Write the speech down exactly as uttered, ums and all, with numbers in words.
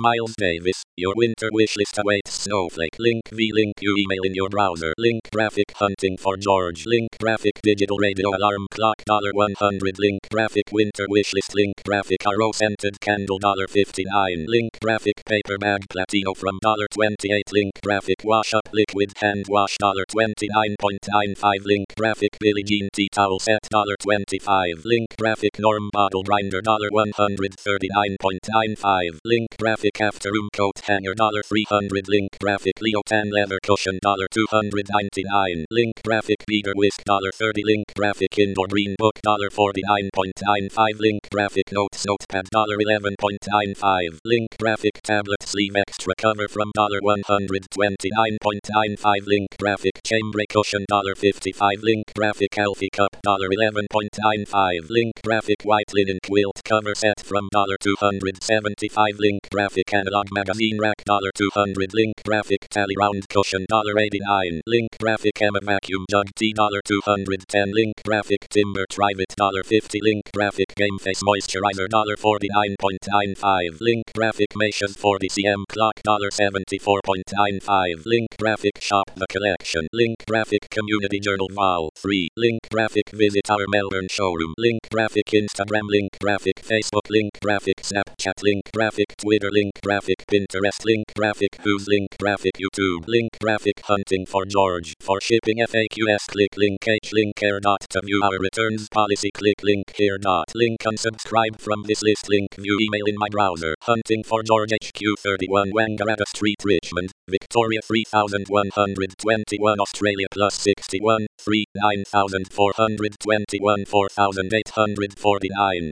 Miles Davis. Your winter wish list awaits. Snowflake. Link v link you email in your browser. Link graphic hunting for George. Link graphic digital radio alarm clock one hundred. Link graphic winter wish list. Link graphic arrow scented candle fifty-nine. Link graphic paper bag platino from twenty-eight. Link graphic wash up liquid hand wash twenty-nine ninety-five. Link graphic Billie Jean tea towel set twenty-five. Link graphic norm bottle grinder one hundred thirty-nine ninety-five. Link graphic after room coat hanger three hundred. Link graphic Leo tan leather cushion two hundred ninety-nine. Link graphic beater whisk thirty. Link graphic indoor green book forty-nine ninety-five. Link graphic notes notepad eleven ninety-five. Link graphic tablet sleeve extra cover from one hundred twenty-nine ninety-five. Link graphic chambray cushion fifty-five. Link graphic Alfie cup eleven ninety-five. Link graphic white linen quilt cover set from two hundred seventy-five. Link graphic analog magazine rack two hundred. Link graphic tally round cushion eighty-nine. Link graphic Emma vacuum jug tea two hundred ten. Link graphic timber trivet fifty. Link graphic game face moisturizer forty-nine ninety-five. Link graphic Meisha's forty centimeter clock seventy-four ninety-five. Link graphic shop the collection. Link graphic community journal vol three. Link graphic visit our Melbourne showroom. Link graphic Instagram. Link graphic Facebook. Link graphic Snapchat. Link graphic Twitter. Link graphic Pinterest. Link graphic Who's. Link graphic YouTube. Link graphic hunting for George. For shipping F A Qs click link H link here. To view our returns policy click link here. Link unsubscribe from this list. Link view email in my browser. Hunting for George H Q thirty-one Wangaratta Street Richmond, Victoria three thousand one hundred twenty-one Australia plus sixty-one, three nine thousand four hundred twenty-one four thousand eight hundred forty-nine.